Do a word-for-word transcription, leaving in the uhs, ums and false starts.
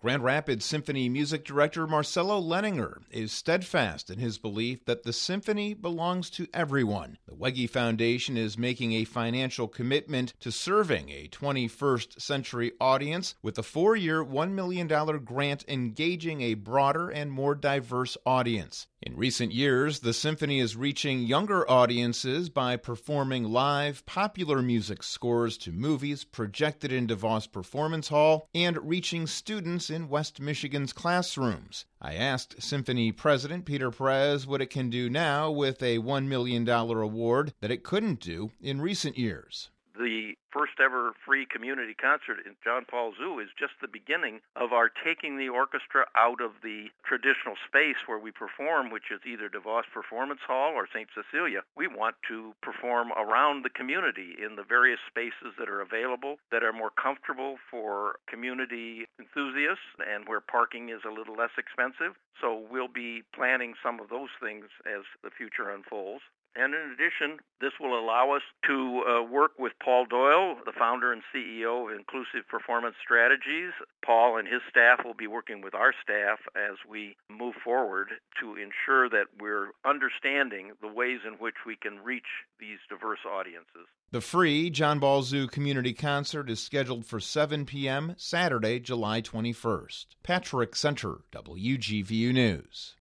Grand Rapids Symphony Music Director Marcelo Leninger is steadfast in his belief that the symphony belongs to everyone. The Wege Foundation is making a financial commitment to serving a twenty-first century audience with a four-year, one million dollars grant engaging a broader and more diverse audience. In recent years, the symphony is reaching younger audiences by performing live, popular music scores to movies projected in DeVos Performance Hall and reaching students in West Michigan's classrooms. I asked Symphony President Peter Perez what it can do now with a one million dollars award that it couldn't do in recent years. The first ever free community concert in John Paul Zoo is just the beginning of our taking the orchestra out of the traditional space where we perform, which is either DeVos Performance Hall or Saint Cecilia. We want to perform around the community in the various spaces that are available, that are more comfortable for community enthusiasts and where parking is a little less expensive. So we'll be planning some of those things as the future unfolds. And in addition, this will allow us to uh, work with Paul Doyle, the founder and C E O of Inclusive Performance Strategies. Paul and his staff will be working with our staff as we move forward to ensure that we're understanding the ways in which we can reach these diverse audiences. The free John Paul Zoo Community Concert is scheduled for seven p.m. Saturday, July twenty-first. Patrick Center, W G V U News.